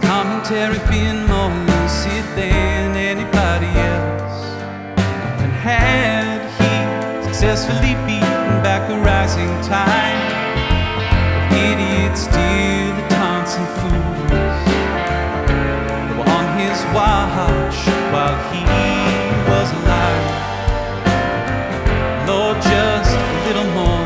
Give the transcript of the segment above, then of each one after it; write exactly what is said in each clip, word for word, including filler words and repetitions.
commentary being more lucid than anybody else. And had he successfully beaten back a rising tide of idiots, still the taunts and fools that were on his watch while he was alive. Lord, just a little more.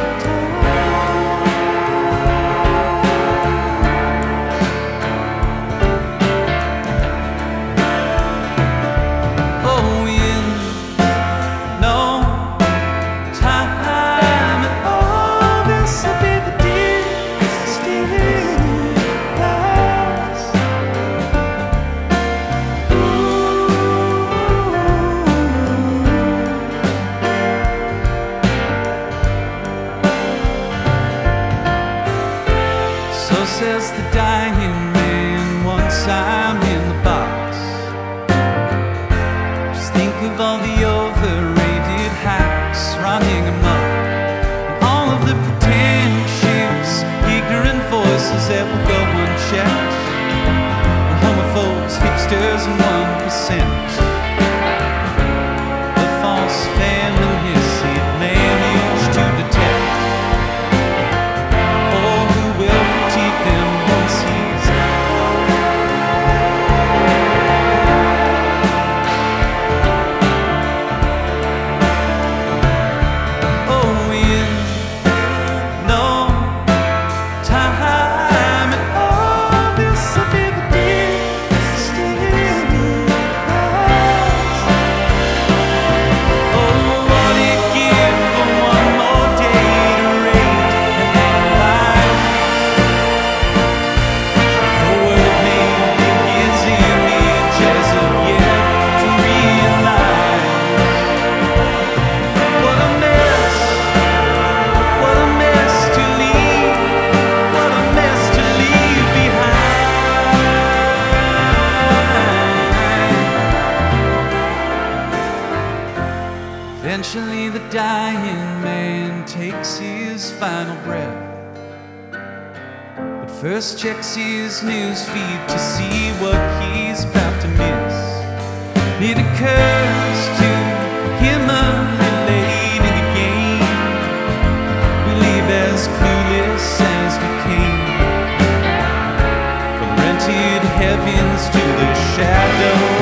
Says the dying man once I'm in the box. Just think of all the overrated hacks running amok, and all of the pretentious, ignorant voices that will go unchecked, the homophobes, hipsters, and one percent, the false feminists it managed to detect. Eventually the dying man takes his final breath, but first checks his news feed to see what he's about to miss. It occurs to him a little late in the game. We leave as clueless as we came, from rented heavens to the shadow